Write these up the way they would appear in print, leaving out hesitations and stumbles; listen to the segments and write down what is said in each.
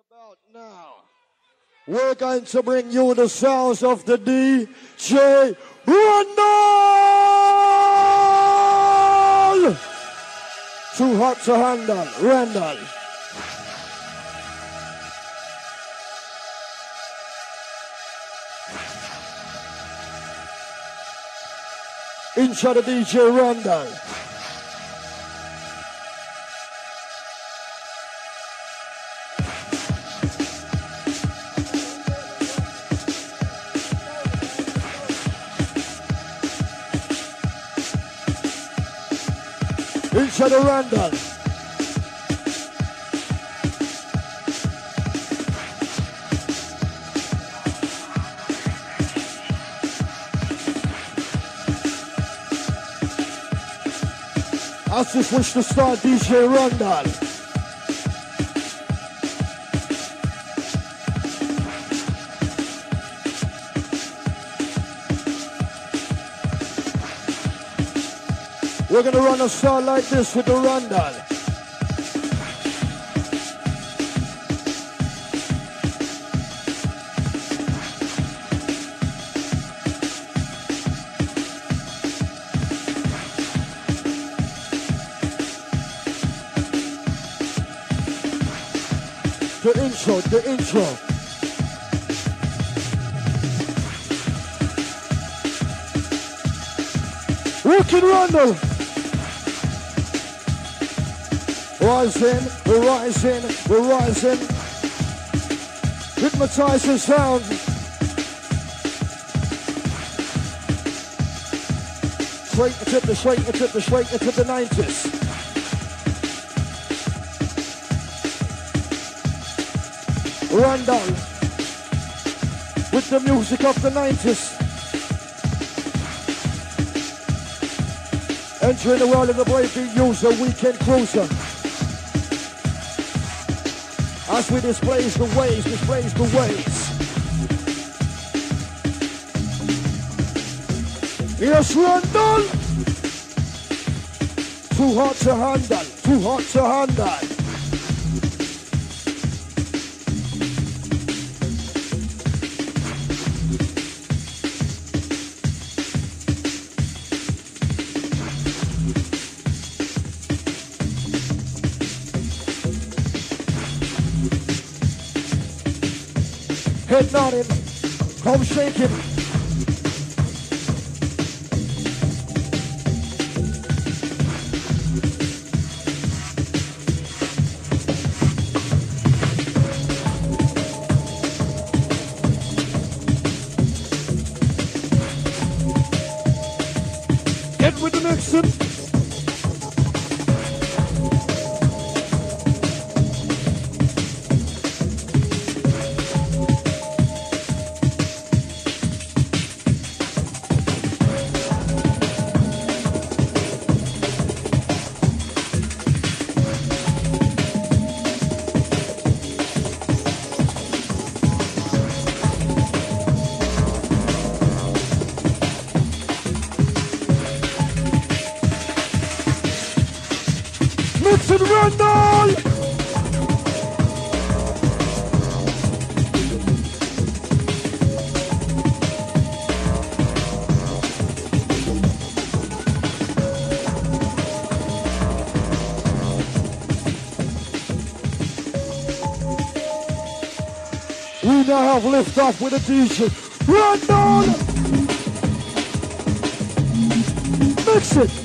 About now, we're going to bring you the sounds of the DJ Randall! Too hot to handle, Randall. Intro the DJ Randall. Intro the Randall. I just wish to start DJ Randall. We're gonna run a start like this with the Randall. The intro. Working Randall. Rising, we're rising, we're rising. Hypnotizing sound. Straight into the 90s. Randall with the music of the 90s. Entering the world of the breakbeat user, weekend cruiser. As we displays the ways. Yes, Randall! Too hot to handle. Head nodding, come shaking. Get with the mixing. Randall! We now have lift off with a DJ. Randall! Mix it!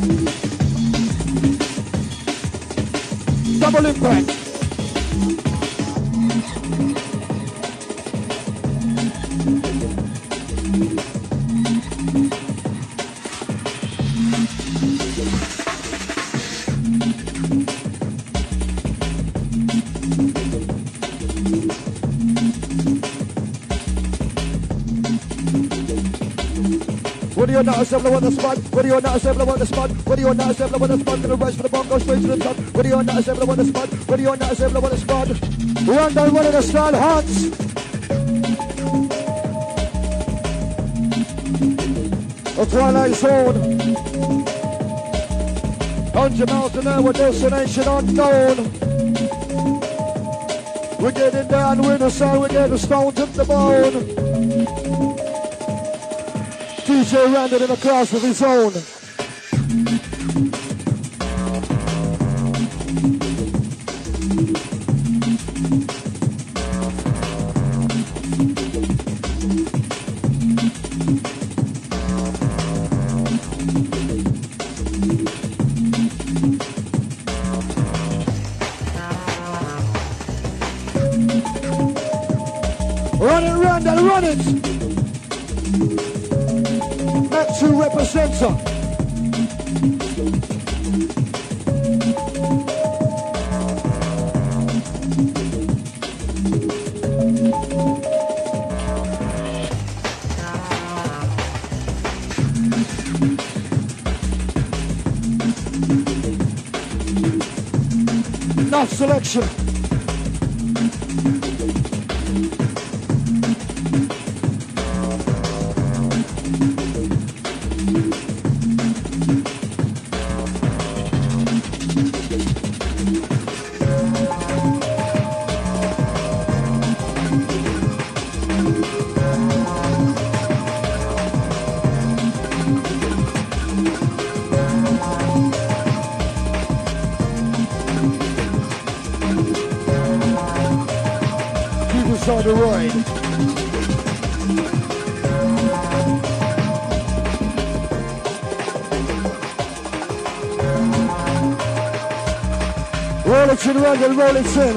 Double impact. Whether you're not a similar on the spot, whether you're not a similar on the spot, whether you're not a similar on the spot, gonna rise for the bomb, go straight to the top. Whether you're not a similar on the spot, whether you're not a similar on the spot, Randall running the style, hands. A Twilight Zone. 100 miles an hour, destination unknown. We're getting down with the sun, we're getting stoned to the bone. DJ Randall in a class of his own. Run it, Randall, run it! Next to representer. Enough selection. On the ride. Roll it in, Randall, roll it in.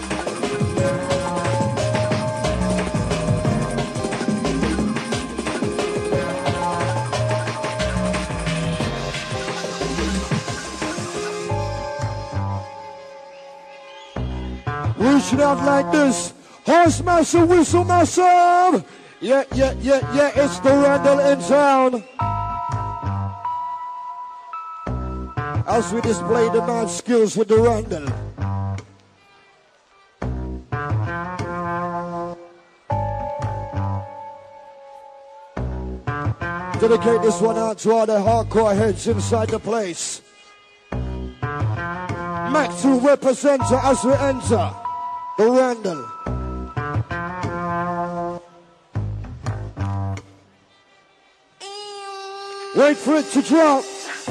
Reaching out like this. Horse massive, whistle massive. Yeah, it's the Randall in town. As we display the man skills with the Randall. Dedicate this one out to all the hardcore heads inside the place. Mac to representer as we enter the Randall. Wait for it to drop.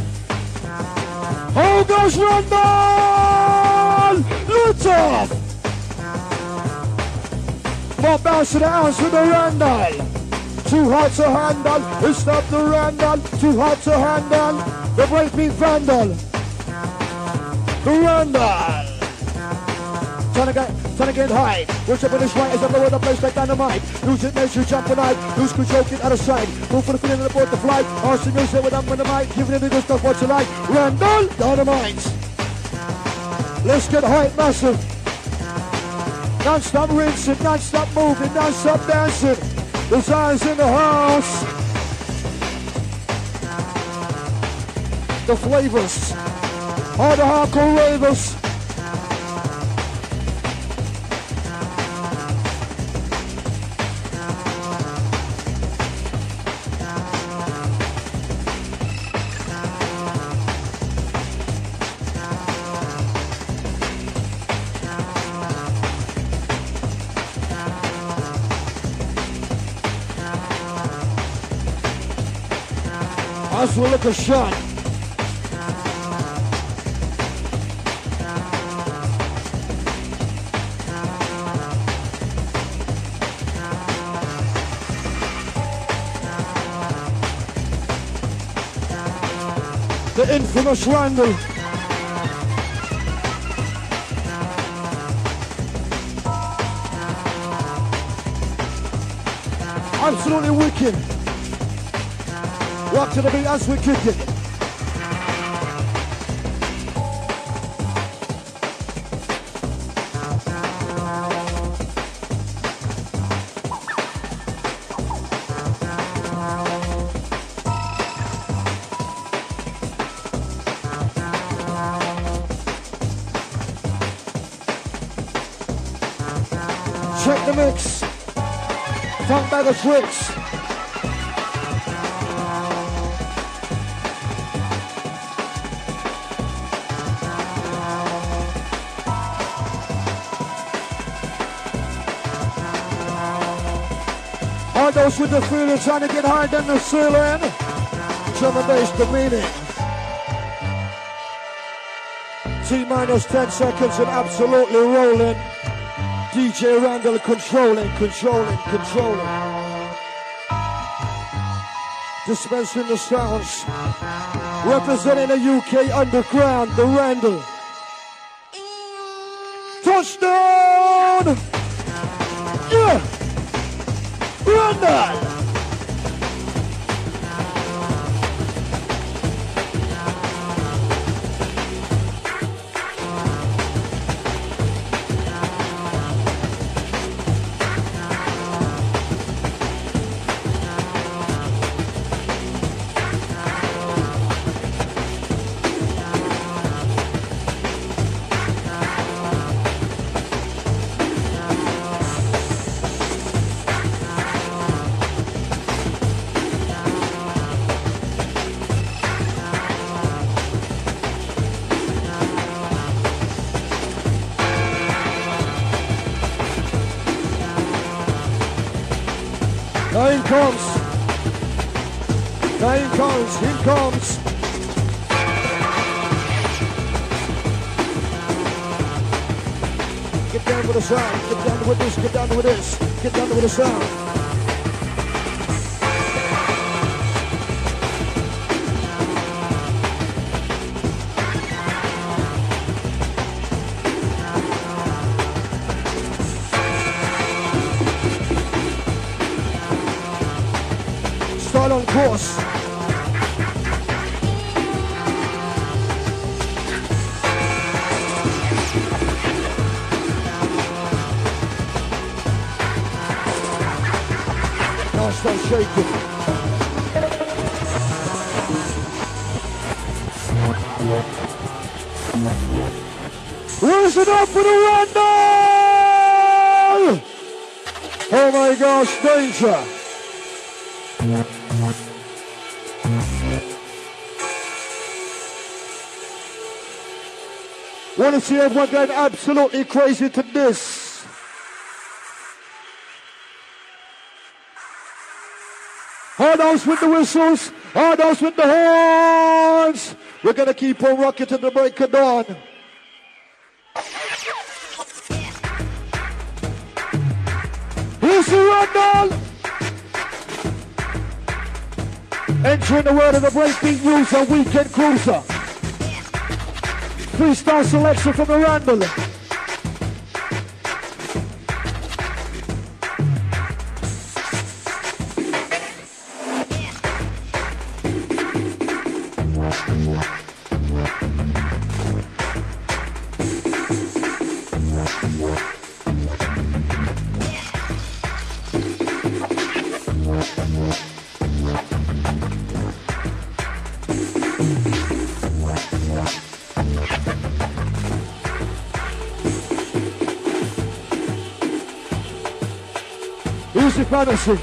Oh gosh, Randall! Lift off! More bounce to the house with the Randall. Too hard to handle. It's not the Randall. Too hard to handle. The breakbeat Vandal. The Randall. Trying to get high. Watch up on this right as I blow the place like dynamite. Lose it, makes you jump the night. Lose control, get out of sight. Move for the feeling of the board to fly. Arson music with up on the mic. Giving it the good stuff, what you like. Randall, dynamite. Let's get hype, massive. Non-stop rinsing, non-stop moving, non-stop dancing. The signs in the house. The flavors. All the hardcore ravers. As we look a shot. The infamous Randall. Absolutely wicked. Rock to the beat as we kick it. Check the mix. Funk bag of tricks. All those with the feeling trying to get higher than the ceiling. Drum and bass, the meaning. T-minus 10 seconds and absolutely rolling. DJ Randall controlling. Dispensing the sounds. Representing the UK underground, the Randall. Touchdown! Yeah! Randall! Here comes. Get down with the sound, get down with this, get down with this, get down with the sound. Start on course. Start shaking. Raise it up for the Randall! Oh my gosh, danger! Want to see everyone going absolutely crazy to this? All those with the whistles, all those with the horns. We're going to keep on rocking to the break of dawn. Here's the Randall. Entering the world of the breakbeat user, weekend cruiser. Freestyle selection from the Randall. Music fantasy.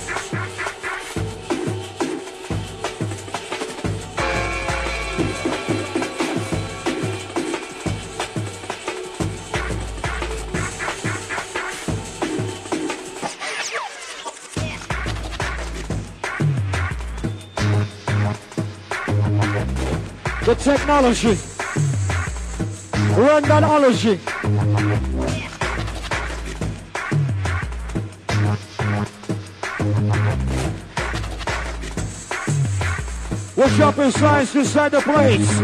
The technology. Randallology. What's up in science inside the place?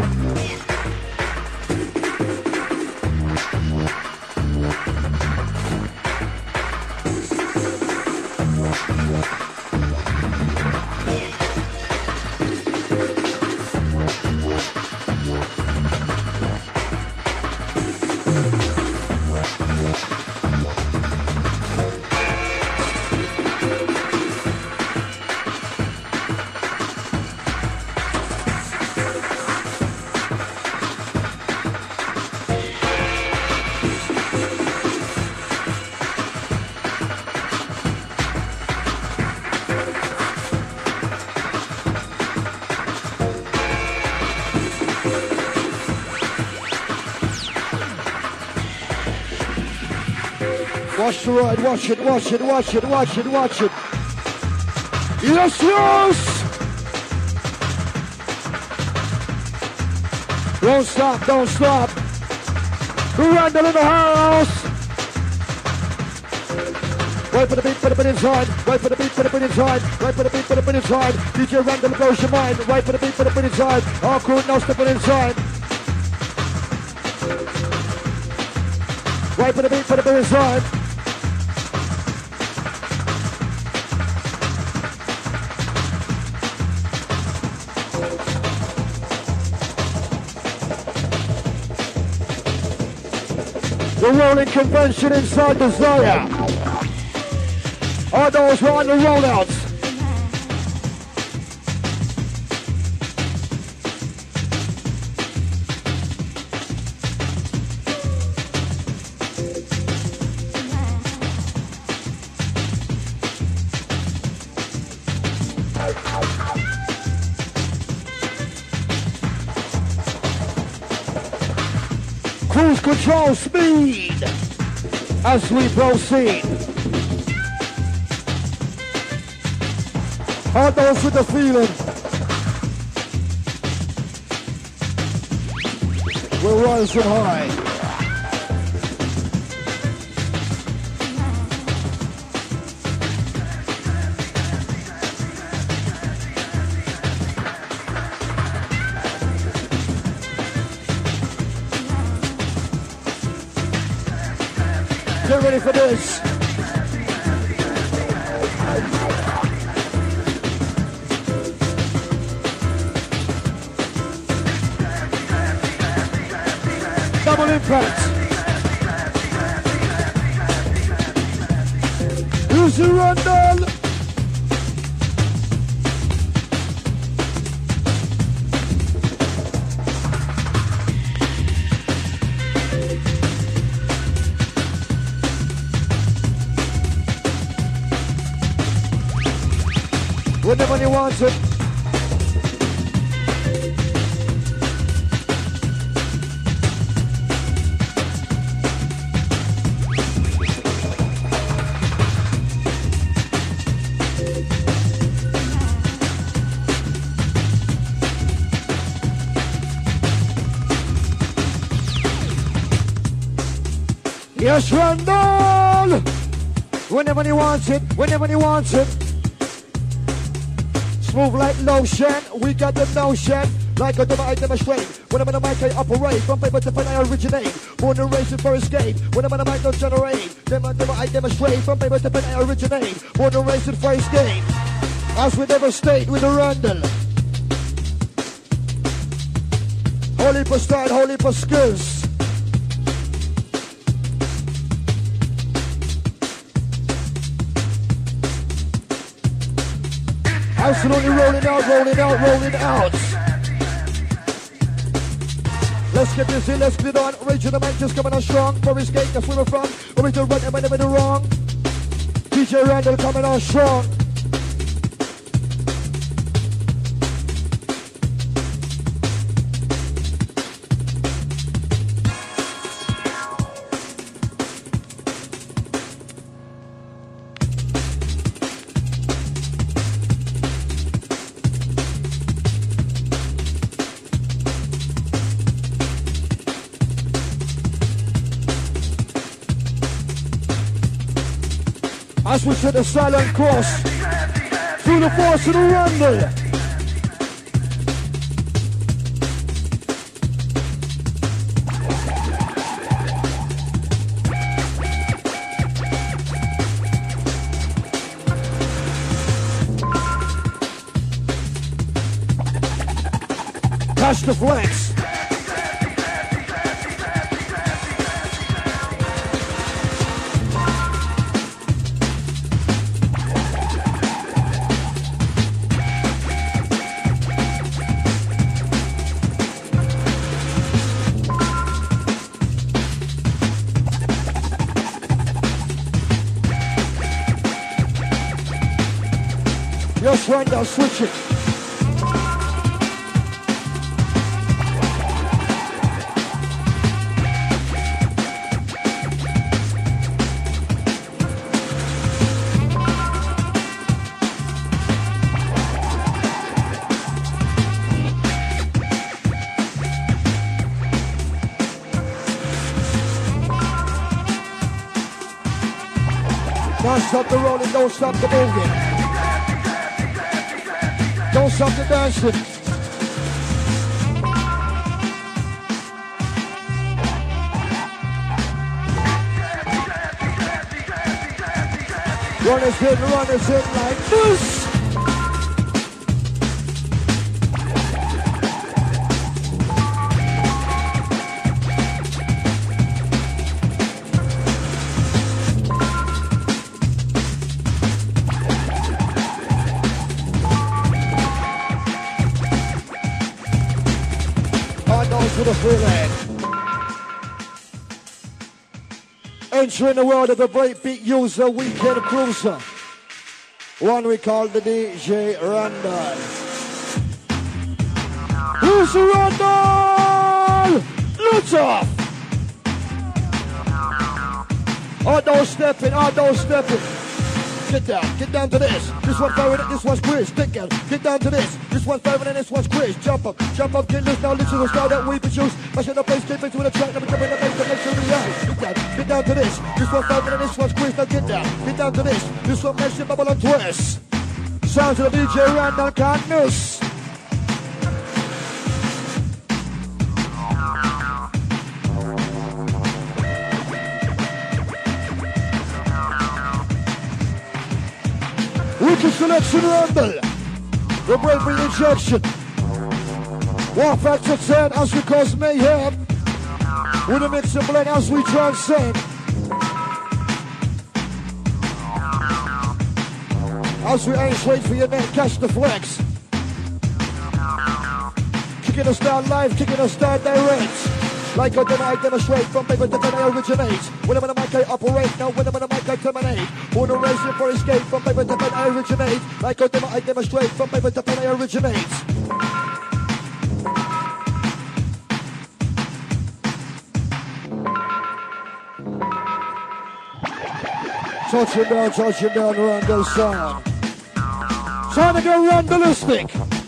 Watch the ride, watch it, watch it, watch it, watch it, watch it. Yes, yes! Don't stop, don't stop. Randall in the house. Wait for the beat, put it inside. Wait for the beat, put it inside. Wait for the beat, put it inside. DJ Randall blows your mind. Wait for the beat, put it inside. Our crew knows to put it inside. Wait for the beat, put it inside. The rolling convention inside the Zaya. Are those on the rollouts? Cruise control speed as we proceed. Hard those with the feeling. We're rising high. Get ready for this. Double impact. Who's the Randall? When the money wants it. Yes, Randall! Whenever he wants it, whenever he wants it. Smooth like lotion, we got the notion. Like a demo I demonstrate. When I'm in the mic I operate. From paper to pen I originate. Born and raised for escape. When I'm in the mic don't generate. Demo I demonstrate. From paper to pen I originate. Born and raised for escape. As we devastate with the Randall. Holy for style, holy for skills. Absolutely rolling out, rolling out, rolling out. Let's get this in, let's get it on. Raging the man just coming on strong. Forest Gate, that's where we're from. We're to run, am I never do wrong? DJ Randall coming on strong. As we set the silent course through the force of the Randall. Catch the flex. Yes, Randall, switch it. Don't stop the rolling, don't stop the moving. Don't stop the dancing. Runners in like this. To the freeland. Entering the world of the breakbeat user, weekend cruiser. One we call the DJ Randall. Who's the Randall? Look off! Auto stepping. Get down to this. This one's favorite, this one's Chris. Get down to this. This one's favorite and this one's Chris. Jump up, get loose. Now listen to the style that we produce. Mashing the place, keep it to the track. Never jumping the bass to make sure we out. Get down to this. This one's favorite and this one's Chris. Now get down to this. This one makes you bubble and twist. Sounds of the DJ Randall can't miss. Wicked selection Randall. The breakbeat injection. 1 factor 10 as we cause mayhem. With a mix and blend as we transcend. As we aim straight for your neck, catch the flex. Kicking us down live, kicking us down direct. Like I demonstrate from paper to pen I originate. When I'm on the mic I operate, now when I'm on the mic I terminate. Born and raised for escape, from paper to pen I originate. Like I demonstrate from paper to pen I originate. Touching down, Randall sound. Trying to go Randallistic.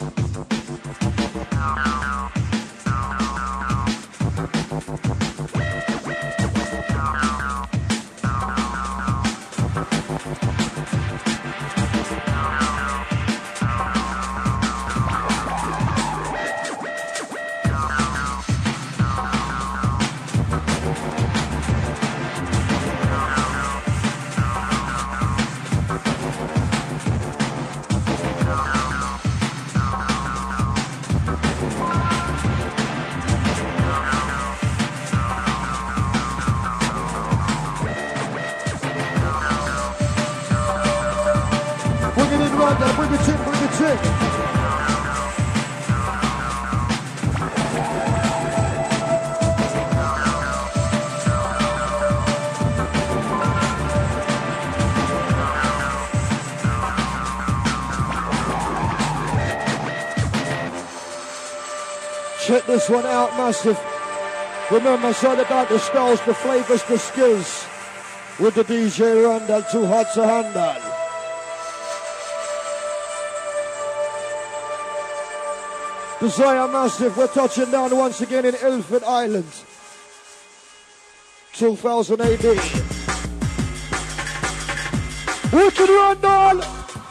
Check this one out, massive. Remember, I said about the styles, the flavors, the skills. With the DJ Randall, too hot to handle. Desire Massive, we're touching down once again in Ilford Island. 2000 AD. Wicked Randall!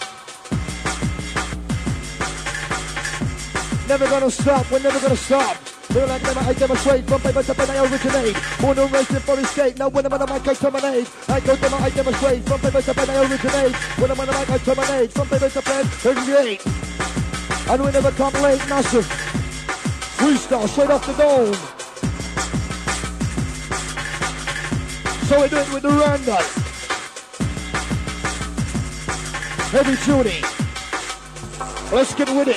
Never gonna stop, we're never gonna stop. Feel like never I demonstrate, from paper to pen I originate. Born and raised for escape, now when I'm on the mic I terminate. I go demo, I demonstrate, from paper to pen I originate. When I'm on the mic I terminate, from paper to pen I originate. And we never come late, massive. Freestyle, straight off the dome. So we do it with the Randall. Heavy duty. Let's get with it.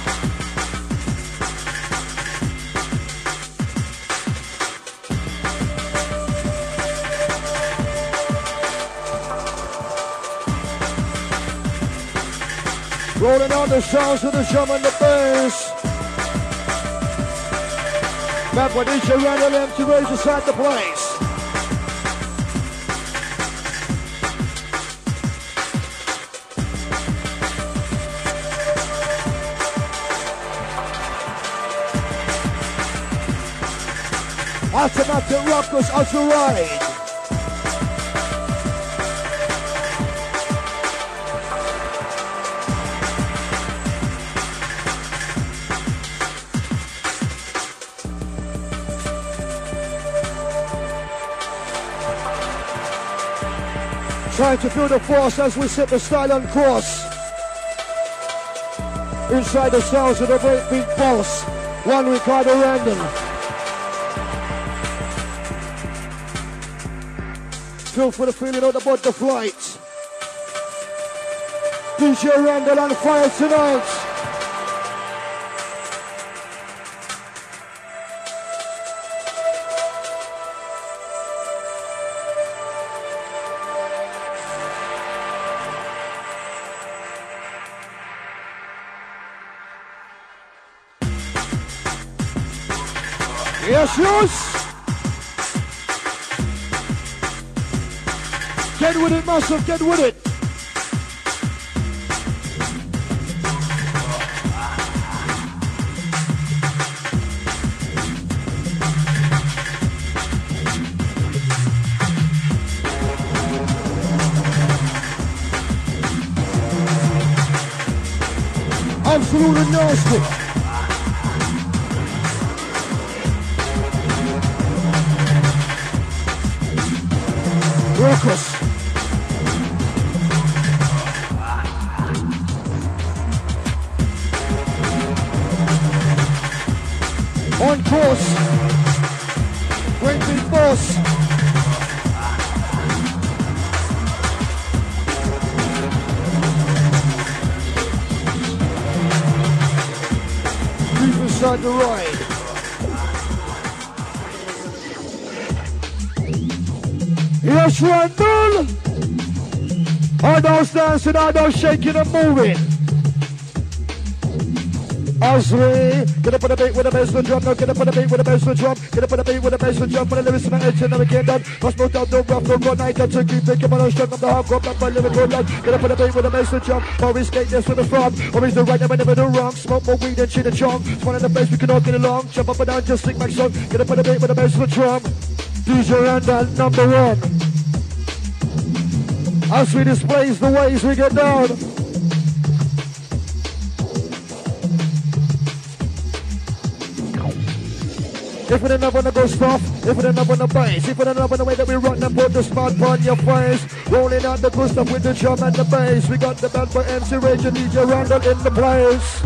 Rolling on the sounds of the drum and the bass. Back with DJ Randall empty raise inside the place. Automatic rockers as you ride. Trying to feel the force as we set the style on course. Inside the sounds of the great big boss, one Ricardo Randall. Feel for the feeling of the butterflies. DJ Randall on fire tonight. Yes, yes! Get with it, massive, get with it! Absolutely nasty! Raucous. On course. Great big force. Deep inside the ride. Yes, Randall! All those dancing, all those shaking and moving. As we get up on the beat with the bass and drum, now get up on the beat with the bass and drum, get up on the beat with the bass and drum, when the lyrics in the edge and never get done. Must move down, don't rough, don't go night, don't keep thinking about the strength of the hardcore, not my lyrical life. Get up on the beat with the bass and drum, always skate this with the front, always the right, never do wrong, smoke more weed and shit and chong. It's one of the bass, we can all get along, jump up and down, just sing my song, get up on the beat with the bass and drum. DJ Randall, number one. As we displays the ways we get down. If we don't wanna go soft, if we don't wanna bass, if we don't wanna way that we run and put the spot on your face, rolling out the good stuff with the drum and the bass. We got the band for MC Rage and DJ Randall in the place.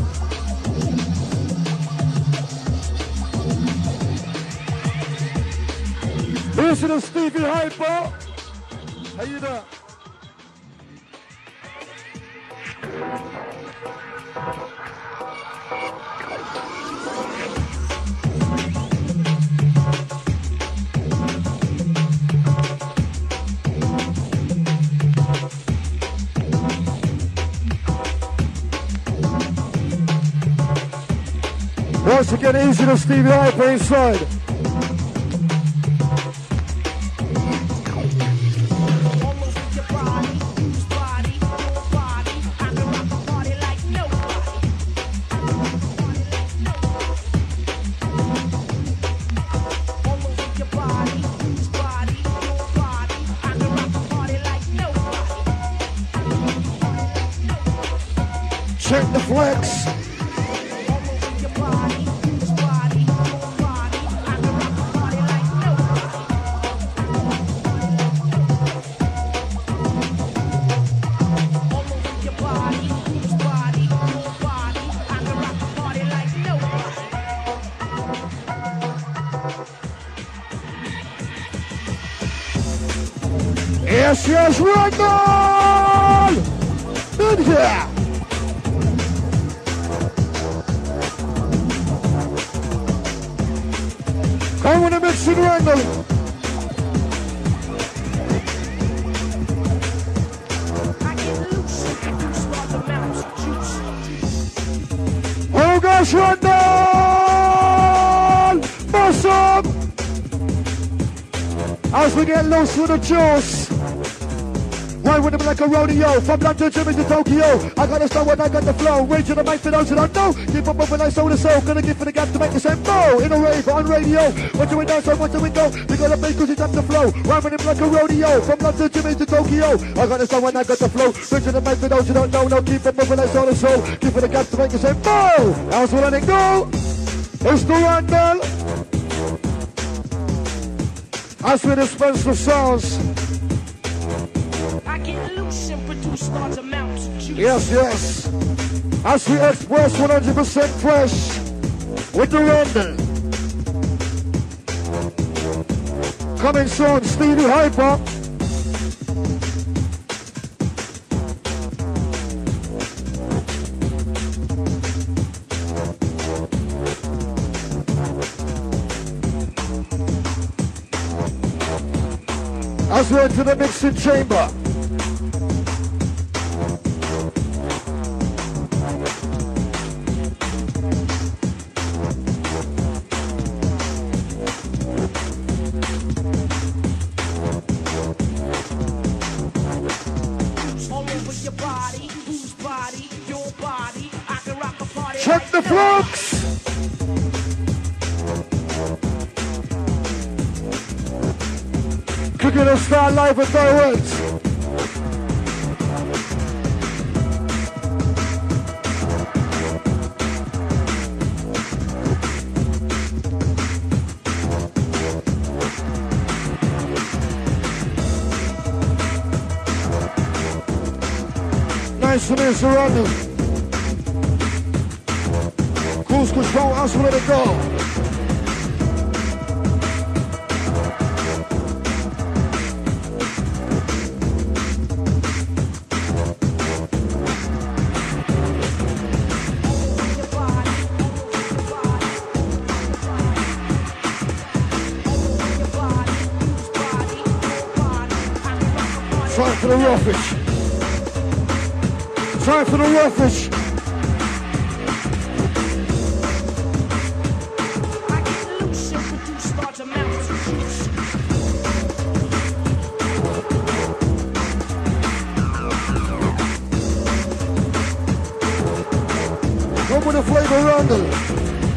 Listen to Stevie Hyper. How you doing? Once again, easy to Stevie Hyper inside. Check the flex. Yes, yes, Randall! In here! Come on and mix it, Randall! Oh gosh, Randall! Bust up! As we get loose with the juice. Why would it be like a rodeo? From London to Jimmy to Tokyo. I got the style when I got the flow. Rage to the mic for those who don't know. Keep up when I soul to soul. Gonna give for the gap to make the same flow. In a rave on radio. What do we know? So what do we know? We got a bass cause it's up the flow. Why would it be like a rodeo? From London to Jimmy to Tokyo. I got the style when I got the flow. Rage to the mic for those who don't know. No, keep up when I soul to soul. Give for the gap to make the same flow. How's what I go? It's the Randall. As we dispense the sounds. get loose and produce large amounts of juice. Yes, yes. As we express 100% fresh with the Randall. Coming soon, Stevie Hyper. As we enter the mixing chamber. Check the flux! Cooking a style live and direct. Nice and easy running. Cruise control, as we let it go. Time for the roughage. Time for the roughage. I get loose and produce large amounts of juice. Come with the flavor Randall.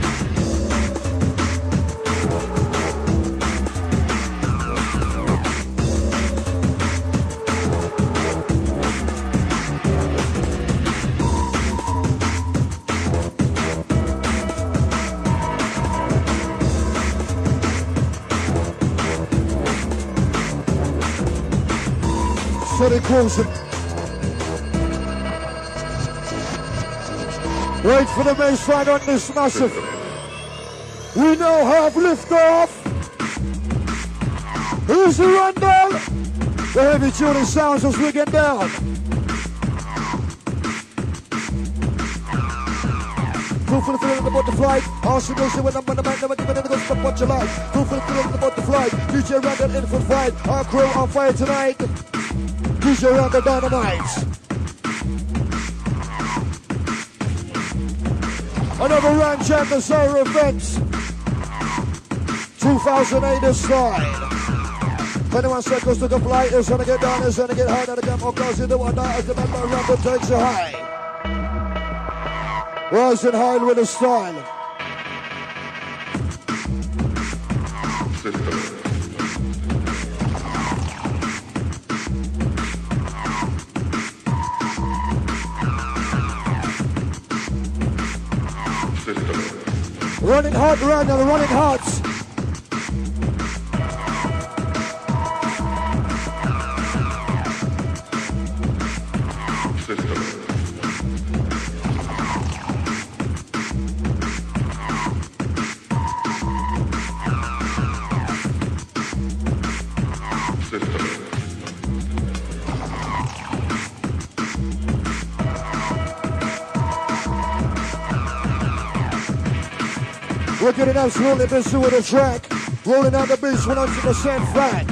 Steady cruising. Wait for the baseline on this massive. We now have liftoff. Who's the rundown? The heavy tuning sounds as we get down. Proof for the feeling of the butterfly. Awesome music when I'm on the man, never giving it a go what you like. Proof for the feeling of the butterfly. DJ Randall in for fight. Our crew on fire tonight. DJ Randall Dynamite. Another Ranch and the Zara event. 2008 is slide. 21 seconds to comply. It's gonna get down, it's gonna get high. Now the camera goes into one night as the member Randall takes you high. Rising high with a style. Running hot, Randall, running hot. We're getting absolutely busy with the track. Rolling on the beach 100% flat.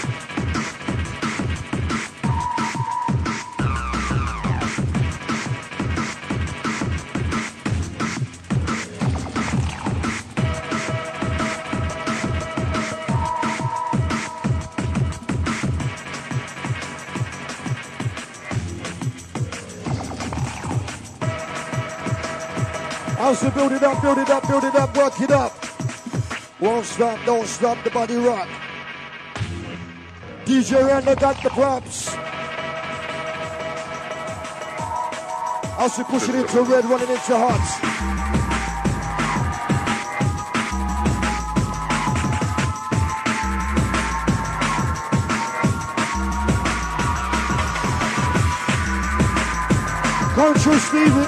As we build it up, build it up, build it up, work it up. Won't stop, don't stop, the body rock. DJ Randall got the props. As we push it into red, running into hot. Country Stevie.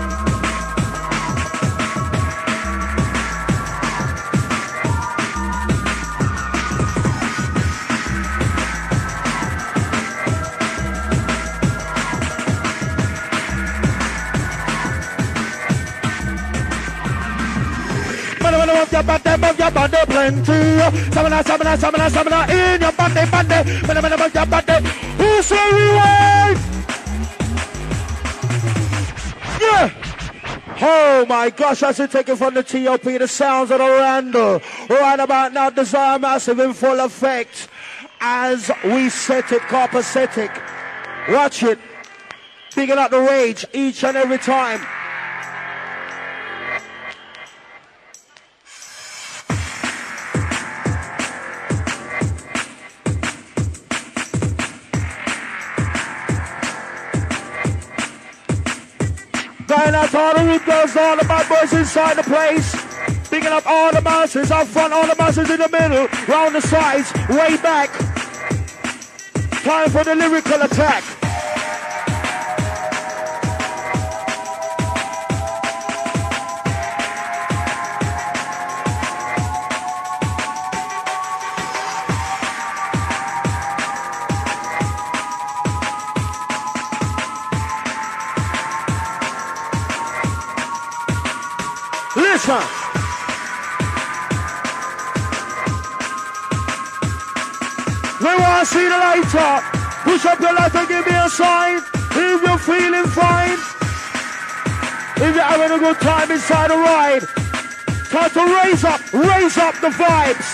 Move your body plenty. Samana, in your body. Move your body. Who's the rewind? Yeah. Oh my gosh, as we take it from the TOP, the sounds of Orlando. Right about now, Desire Massive in full effect. As we set it, copacetic. Watch it. Bigging up the rage each and every time. Going out to all the root girls, all the bad boys inside the place. Picking up all the masses up front, all the masses in the middle, round the sides, way back. Time for the lyrical attack. Listen. We want to see the light up. Push up your light and give me a sign. If you're feeling fine. If you're having a good time inside the ride. Time to raise up the vibes.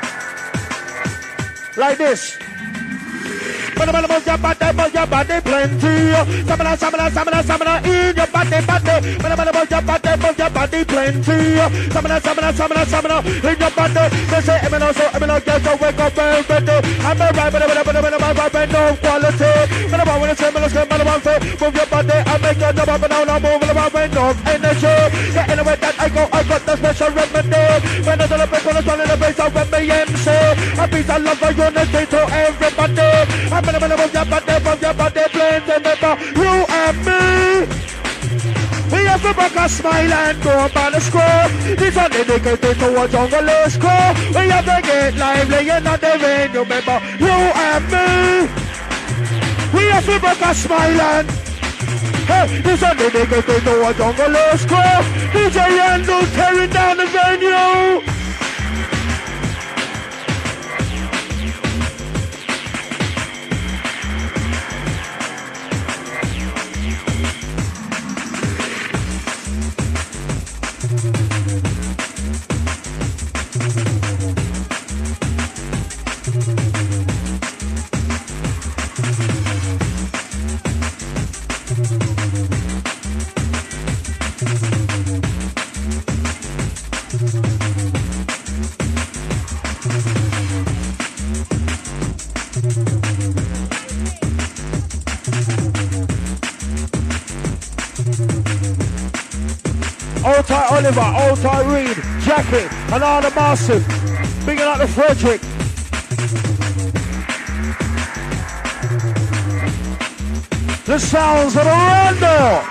Like this. Move your body plenty. Samana, in your body. Move your body plenty. Samana, in your body. They say, Emino, get your wake up and ready. I'm a right, no quality. I want to say, move your body. I make your job up and down. I'm moving about with no energy. Yeah, anyway, that I got the special remedy. When I celebrate, when I turn in the base, I went the MC. A piece of love for unity to everybody. Move your body, blend and remember, you and me. We have to break a smile and go by the score. This one dedicated to a jungle score. We have to get lively and not the rain, you remember, you and me. We have to break a smile and hey, this one dedicated to a jungle score. DJ Yandel tearing down the venue. Old Ty Oliver, Old Ty Reed, Jackie, and all the massive. Bigging up the Frederick. The sounds of Orlando.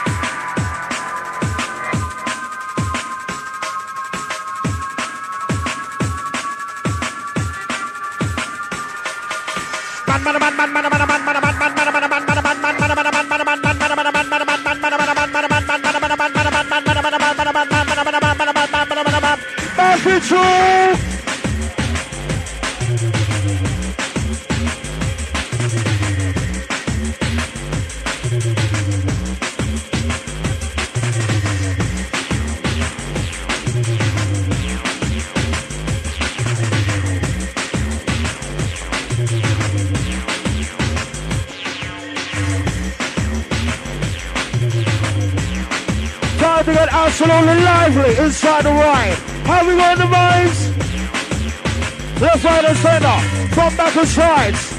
To get absolutely lively inside the ride. How we got the vibes? Left, right, and center. Front, back, and sides.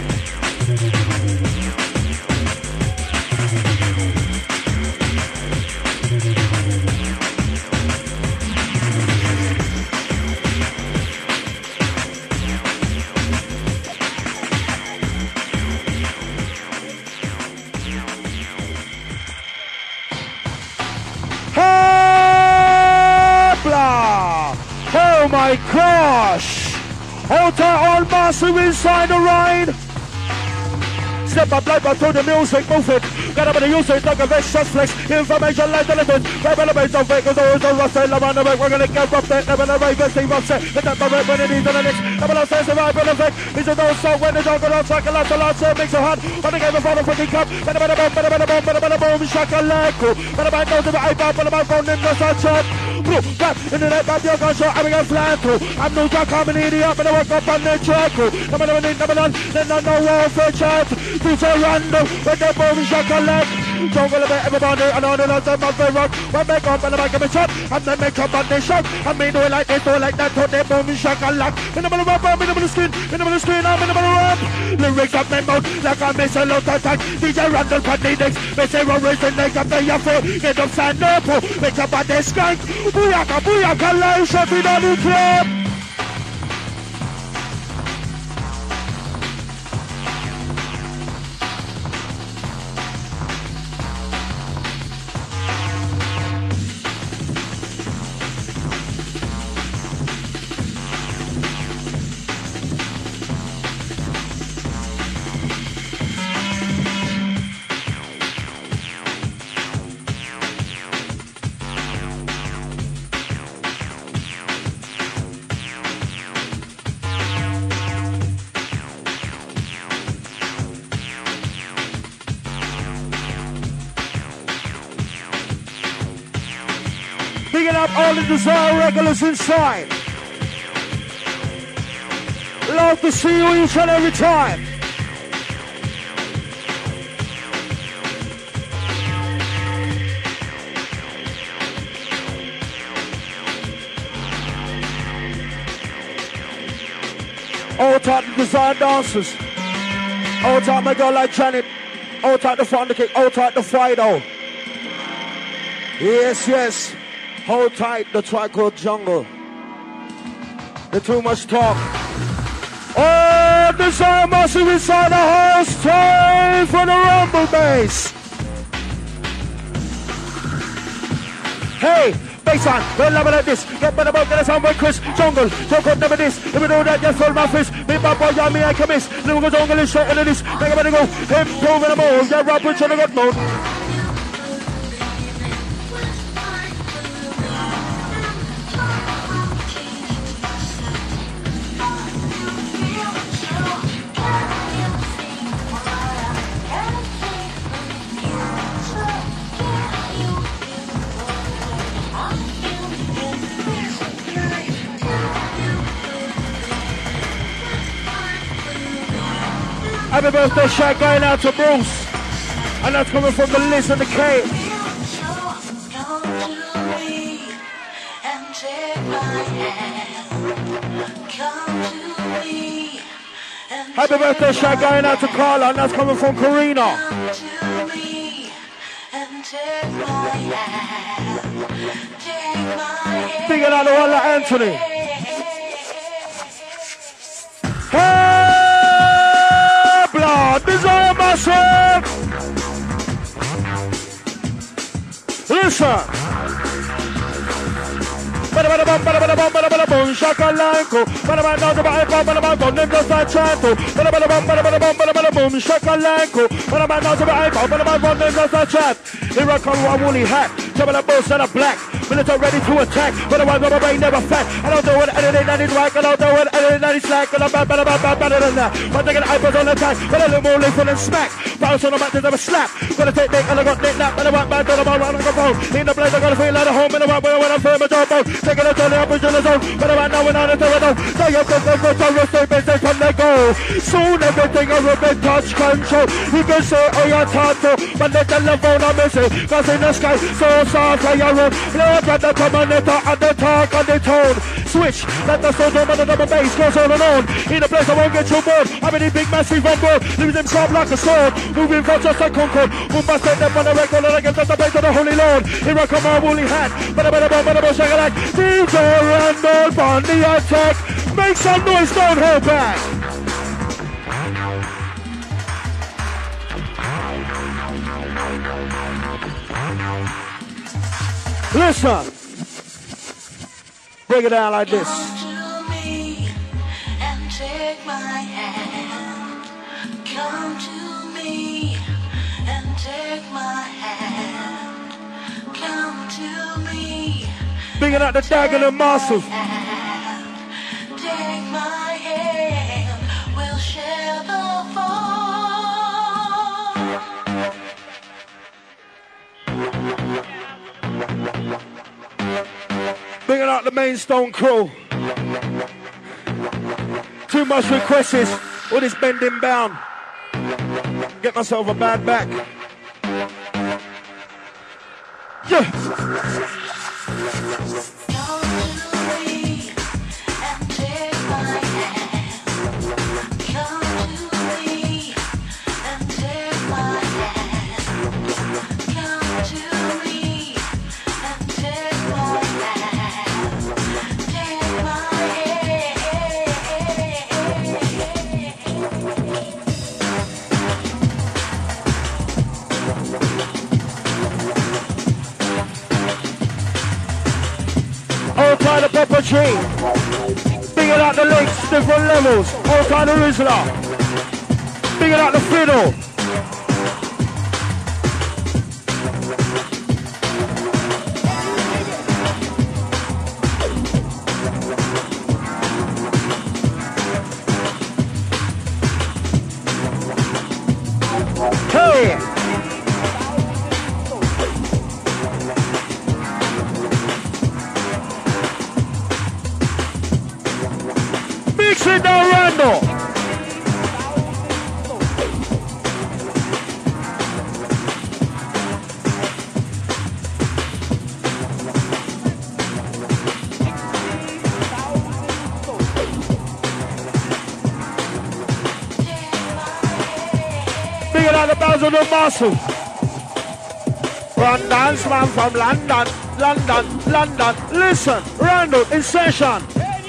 my gosh! Hold tight on massive inside the ride. Step up like through the music, move it. Get up in the music like a vex, just flex. Information like the legends. Grab the base of fake, cause always the rust and around the back. We're gonna get rough there, never the right, best thing rough set. The temper red when it is on the next. Never the sense of vibe on the effect. It's a no song when the jungle on cycle out the last set makes a hard. On the game of the fucking cup. Better boom, shaka like. Better man knows the iPad, better man phone in the sunshine. Blue, back in the net, back your gunshot, I'm gonna fly through. I'm no jack, I'm an idiot, but I work up on the track. Number none, then I know warfare chat. Future random, when the boom shaka like. Jungle about everybody, and all the lads of my favorite rock. When make up and I make a shot, and then make up and they shot. And me do it like this, do it like that, to the boom shaka like. Minimal rap, minimal screen, I'm minimal rap. Lyrics up my mouth, like a missile out attack. DJ Randall Padney they say we're raising neck up the yaffle. Get up, stand up, make up at the skank. Booyaka, live shot in on the club. Picking up all the Desire regulars inside. Love to see you each and every time. All type of Desire dancers. All type my girl like Janet. All type the Fonda Kick. All type the Fido. Yes. Hold tight, the track called Jungle. The too much talk. Oh, Desire Massive inside the house. Time for the Rumble bass. Hey, baseline, don't love it like this. Get better about get us on with Chris. Jungle, talk up never this. If we do that, just hold my fist. Big bad boy, yeah, me, I can miss. Little jungle is straight into this. Make everybody go. Improving the move. Yeah, rap with you, got mode. Happy birthday shout going out to Bruce. And that's coming from the Liz and the K. Happy birthday shout going out to Carla. And that's coming from Karina. Big it out to all Anthony. Hey! Desire Massive. Listen. Boom, shaka lanko. Boom, shaka lanko. Here I come with a woolly hat. Some of the boats that are black. Military ready to attack. But I want my brain never fat. I don't know what editing that is right. I don't know what editing that is slack. And I'm better than that. But they got iPads on attack. But a little more lethal than smack. Bounce on the mat, never slap. Gotta take dick and I got nick nap. But I want my daughter, I'm on the phone. In the place, I gotta feel like a home. And I want when I'm firm, I don't know. Taking a turn, I'm pushing the zone. But I want now when I'm the zone. So you're going to go to stay business from the go. Soon everything will be touch control. You can say, oh, you're tattoo. But the telephone I'm missing. Cause in the sky, so soft, like you're road. Look at the commentator and the talk and the tone. Switch, let the sound drum and the double bass goes on and on. In a place I won't get you bored. I'm in a big massive on board. Leaves him sharp like a sword. Moving for just like Concord. Boom, I set them on the record and I get the bass of the Holy Lord. Here I come my woolly hat. But I shake it like DJ Randall on the attack. Make some noise, don't hold back. Listen. Break it down like this. Bringing out the Dagon and Marshall. Take my hand, we'll share the fall. Bringing out the main Stone crew. Too much requests. All this bending bound. Get myself a bad back. Yeah. Kind of pepper tree, bringing out the links, different levels, all kind of Rizla, bringing out the fiddle. Hey! Sit down, Randall. Bringing out the bells of the muscle. Run dance man from London, London, London. Listen, Randall in session.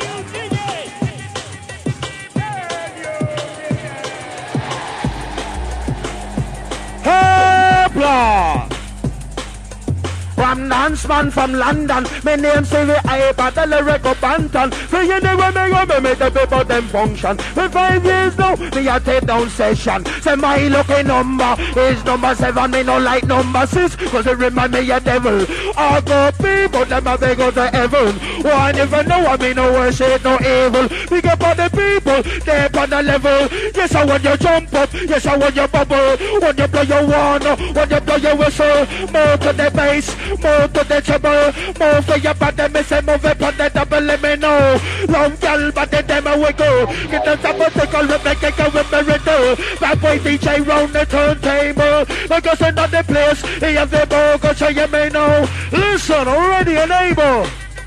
From dance man from London, my name Stevie I, but the lyrical bantan. For you know when me make the people them function. For 5 years now, me a take down session. Say my lucky number is number 7, me no like number 6, cause it remind me of devil. All the people, them a they go to heaven. One if I know I mean no worship, no evil. Pick up on the people, they up on the level. Yes, I want you jump up, yes, I want you bubble. When you blow your horn, when you blow your whistle. More to the bass, more to the treble, more for your body, me say move it on the double, let me know. Long girl, but the them a wiggle. Get the double tickle, with me kick with me riddle. Bad boy DJ round the turntable. Like us another place, he have the bogo, so you may know. Listen, already and able.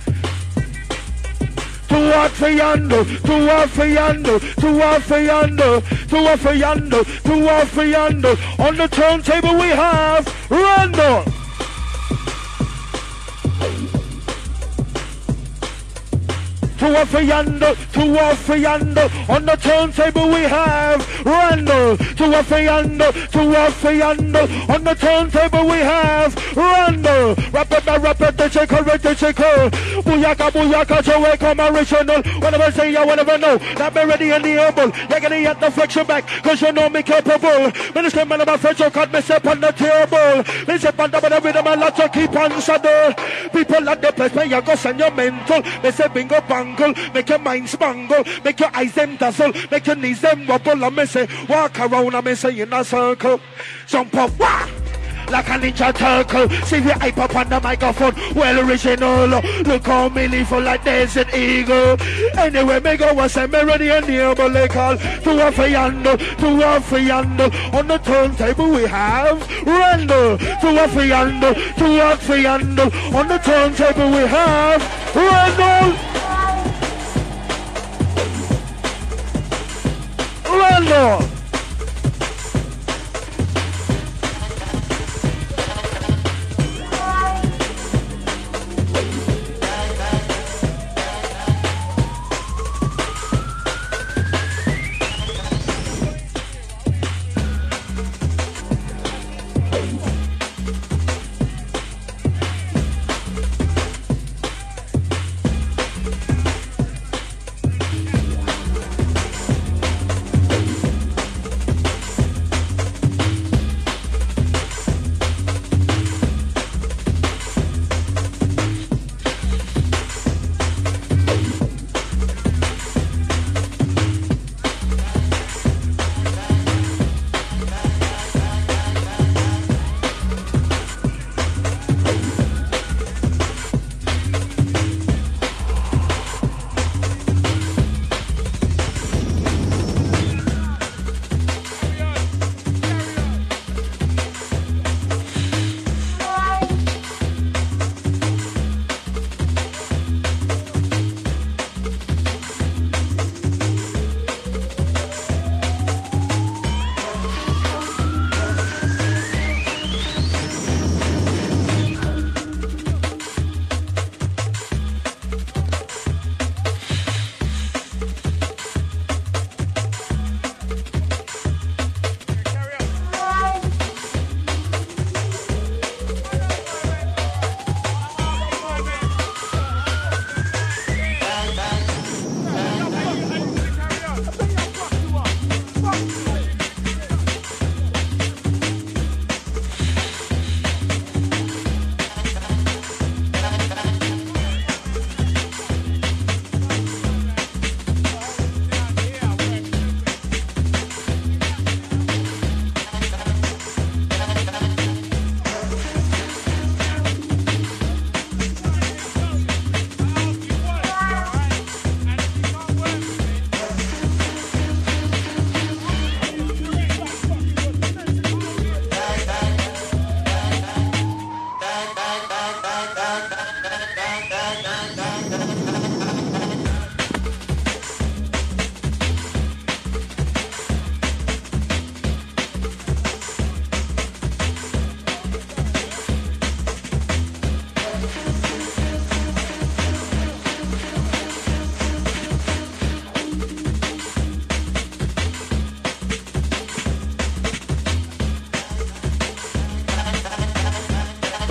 To what for yonder, to what for yonder, to what for yonder, to what for yonder, to what for yonder. On the turntable we have Randall. To what for yonder, to what for yonder. On the turntable we have Randall. To what for yonder, to what for yonder. On the turntable we have Randall. Rapid, the chicken, Booyaka, booyaka, Joey, come original. Whenever say you, whenever know. That be ready and the able. You're gonna get the flexion back, cause you know me capable. Minister man of my French, you cut me step on the table. Me step on the rhythm and lot to keep on saddle. People at the place where you go send your mental. Me say bingo bang. Make your mind spangle, make your eyes them dazzle, make your knees them wobble. And me say, walk around and me say in a circle, jump up, wah! Like a ninja turtle, see the hype up on the microphone, well original. Look how me leave like desert eagle. Anyway, me go and say me ready and nearby they call. To a fiando, to a fiando. On the turntable we have Randall. To a fiando, to a fiando. On the turntable we have Randall. Randall.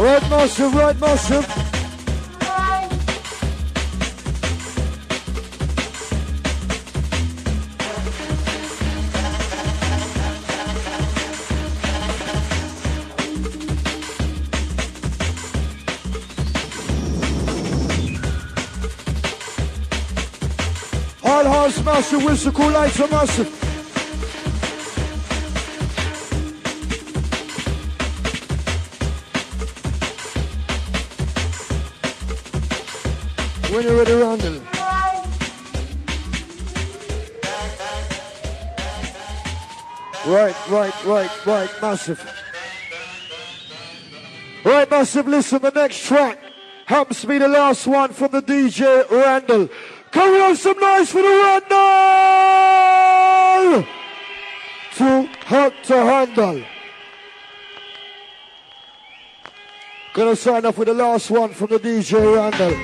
Right, massive, right, massive. Hard house massive, whistle cool lights are massive. When you're ready, Randall. Right, massive. Right, massive, listen, the next track happens to be the last one from the DJ Randall. Can we have some noise for the Randall? Too hot to handle. Gonna sign off with the last one from the DJ Randall.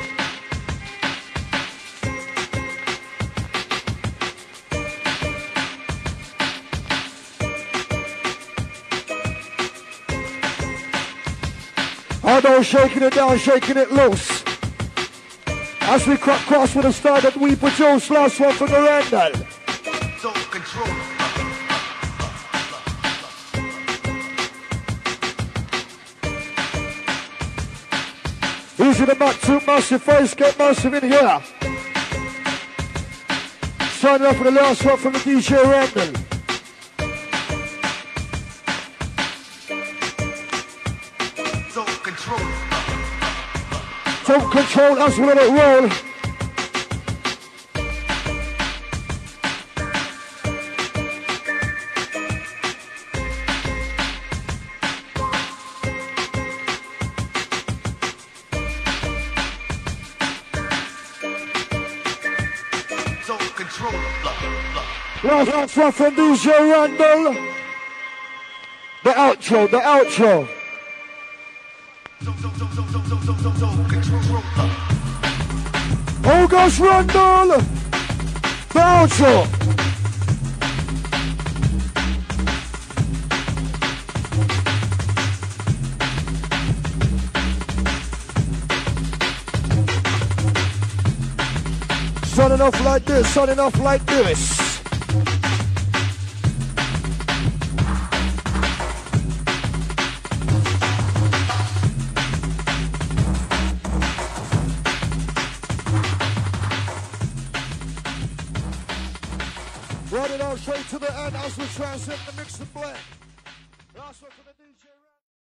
I know, shaking it down, shaking it loose. As we cross with the start that we produce, last one from the Randall. So control. Easy to back to massive face, get massive in here. Signing off with the last one from the DJ Randall. Don't control us, we let it roll. Don't control. Last one from DJ Randall. The outro. Oh gosh, Randall! The outro! Signing off like this, signing off like this. Run it out straight to the end as we transcend the mix and blend. Last one for the DJ.